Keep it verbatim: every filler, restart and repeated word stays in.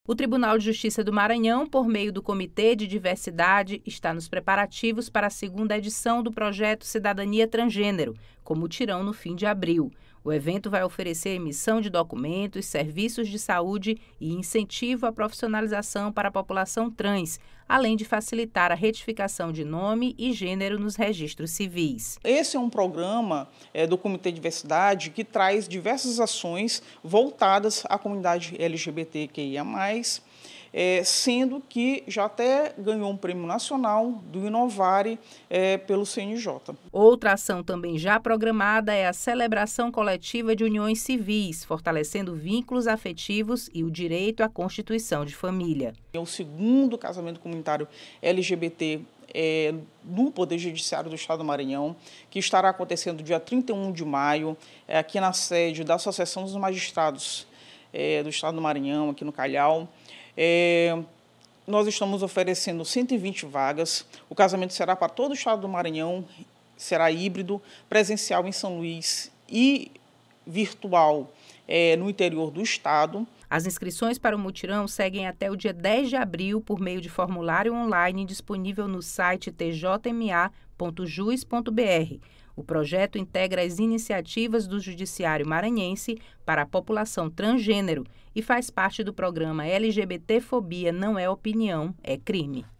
O Tribunal de Justiça do Maranhão, por meio do Comitê de Diversidade, está nos preparativos para a segunda edição do projeto Cidadania Transgênero, com mutirão no fim de abril. O evento vai oferecer emissão de documentos, serviços de saúde e incentivo à profissionalização para a população trans, além de facilitar a retificação de nome e gênero nos registros civis. Esse é um programa é, do Comitê de Diversidade que traz diversas ações voltadas à comunidade L G B T Q I A mais, É, sendo que já até ganhou um prêmio nacional do Inovare é, pelo C N J. Outra ação também já programada é a celebração coletiva de uniões civis, fortalecendo vínculos afetivos e o direito à constituição de família. É o segundo casamento comunitário L G B T É, no Poder Judiciário do Estado do Maranhão, que estará acontecendo dia trinta e um de maio, é, aqui na sede da Associação dos Magistrados é, do Estado do Maranhão, aqui no Calhau. É, nós estamos oferecendo cento e vinte vagas. O casamento será para todo o Estado do Maranhão, será híbrido, presencial em São Luís e virtual é, no interior do Estado. As inscrições para o mutirão seguem até o dia dez de abril por meio de formulário online disponível no site t j m a ponto jus ponto b r. O projeto integra as iniciativas do Judiciário Maranhense para a população transgênero e faz parte do programa L G B T Fobia Não é Opinião, é Crime.